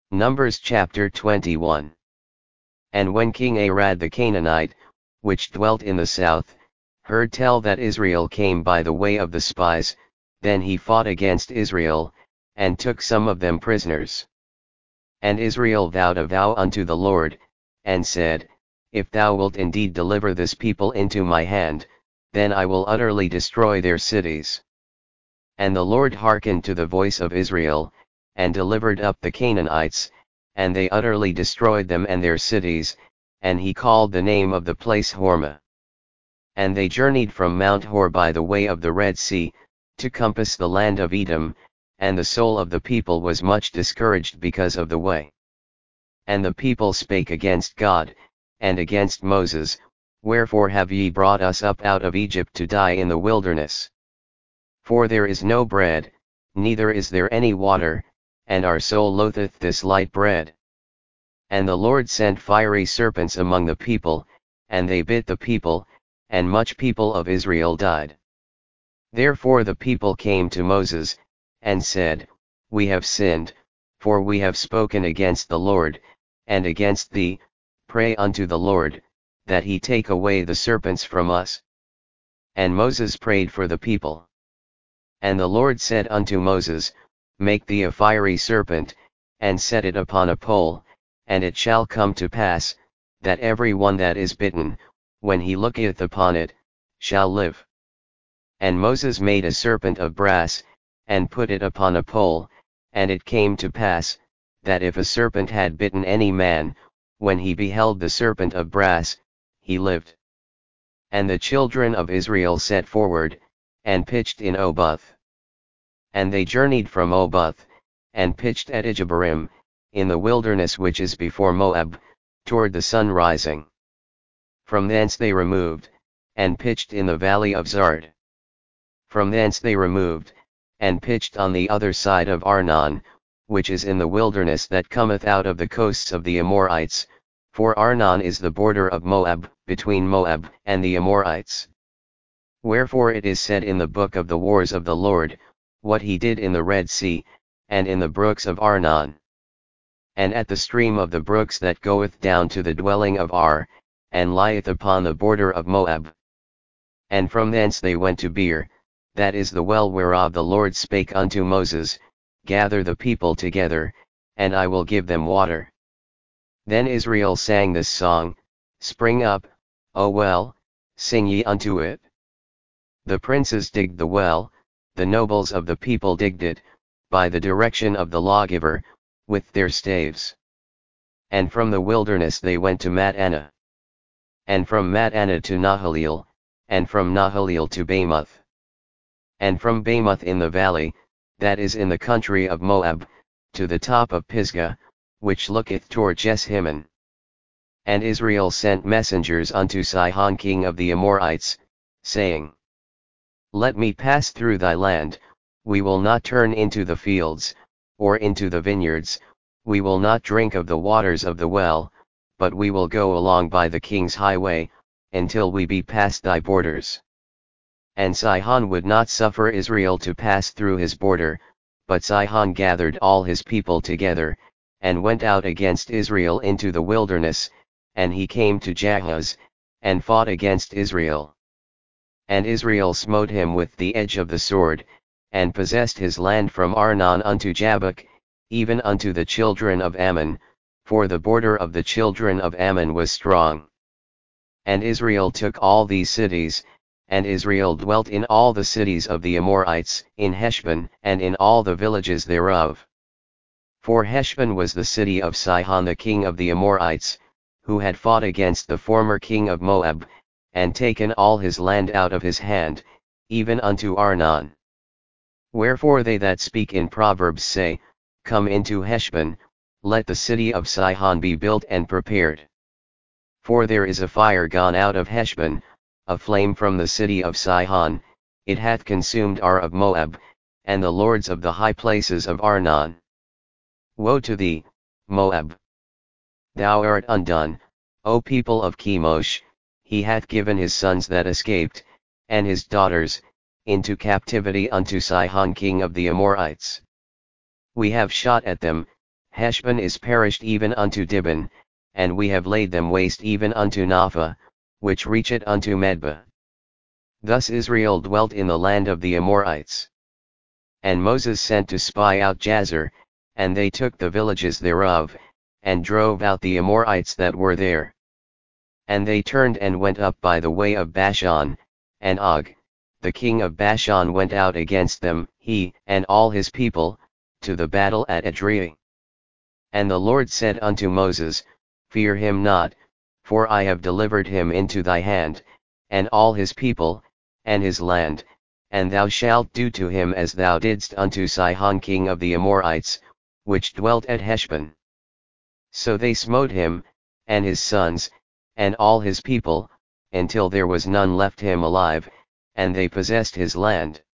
Numbers chapter 21. And when King Arad the Canaanite, which dwelt in the south, heard tell that Israel came by the way of the spies, then he fought against Israel, and took some of them prisoners. And Israel vowed a vow unto the Lord, and said, If thou wilt indeed deliver this people into my hand, then I will utterly destroy their cities. And the Lord hearkened to the voice of Israel, and delivered up the Canaanites, and they utterly destroyed them and their cities, and he called the name of the place Hormah. And they journeyed from Mount Hor by the way of the Red Sea, to compass the land of Edom, and the soul of the people was much discouraged because of the way. And the people spake against God, and against Moses, Wherefore have ye brought us up out of Egypt to die in the wilderness? For there is no bread, neither is there any water, and our soul loatheth this light bread. And the Lord sent fiery serpents among the people, and they bit the people, and much people of Israel died. Therefore the people came to Moses, and said, We have sinned, for we have spoken against the Lord, and against thee. Pray unto the Lord, that he take away the serpents from us. And Moses prayed for the people. And the Lord said unto Moses, Make thee a fiery serpent, and set it upon a pole, and it shall come to pass, that every one that is bitten, when he looketh upon it, shall live. And Moses made a serpent of brass, and put it upon a pole, and it came to pass, that if a serpent had bitten any man, when he beheld the serpent of brass, he lived. And the children of Israel set forward, and pitched in Oboth. And they journeyed from Oboth, and pitched at Ijeabarim, in the wilderness which is before Moab, toward the sun rising. From thence they removed, and pitched in the valley of Zard. From thence they removed, and pitched on the other side of Arnon, which is in the wilderness that cometh out of the coasts of the Amorites, for Arnon is the border of Moab, between Moab and the Amorites. Wherefore it is said in the book of the wars of the Lord, what he did in the Red Sea, and in the brooks of Arnon. And at the stream of the brooks that goeth down to the dwelling of Ar, and lieth upon the border of Moab. And from thence they went to Beer, that is the well whereof the Lord spake unto Moses, Gather the people together, and I will give them water. Then Israel sang this song, Spring up, O well, sing ye unto it. The princes digged the well, the nobles of the people digged it, by the direction of the lawgiver, with their staves. And from the wilderness they went to Mattanah. And from Mattanah to Nahaleel, and from Nahaleel to Bamoth. And from Bamoth in the valley, that is in the country of Moab, to the top of Pisgah, which looketh toward Jeshimon. And Israel sent messengers unto Sihon king of the Amorites, saying, Let me pass through thy land, we will not turn into the fields, or into the vineyards, we will not drink of the waters of the well, but we will go along by the king's highway, until we be past thy borders. And Sihon would not suffer Israel to pass through his border, but Sihon gathered all his people together, and went out against Israel into the wilderness, and he came to Jahaz, and fought against Israel. And Israel smote him with the edge of the sword, and possessed his land from Arnon unto Jabbok, even unto the children of Ammon, for the border of the children of Ammon was strong. And Israel took all these cities, and Israel dwelt in all the cities of the Amorites, in Heshbon, and in all the villages thereof. For Heshbon was the city of Sihon the king of the Amorites, who had fought against the former king of Moab, and taken all his land out of his hand, even unto Arnon. Wherefore they that speak in Proverbs say, Come into Heshbon, let the city of Sihon be built and prepared. For there is a fire gone out of Heshbon, a flame from the city of Sihon, it hath consumed Ar of Moab, and the lords of the high places of Arnon. Woe to thee, Moab! Thou art undone, O people of Chemosh, he hath given his sons that escaped, and his daughters, into captivity unto Sihon king of the Amorites. We have shot at them, Heshbon is perished even unto Dibon, and we have laid them waste even unto Napha, which reacheth unto Medba. Thus Israel dwelt in the land of the Amorites. And Moses sent to spy out Jazer, and they took the villages thereof, and drove out the Amorites that were there. And they turned and went up by the way of Bashan, and Og, the king of Bashan went out against them, he and all his people, to the battle at Edrei. And the Lord said unto Moses, Fear him not, for I have delivered him into thy hand, and all his people, and his land, and thou shalt do to him as thou didst unto Sihon king of the Amorites, which dwelt at Heshbon. So they smote him, and his sons, and all his people, until there was none left him alive, and they possessed his land.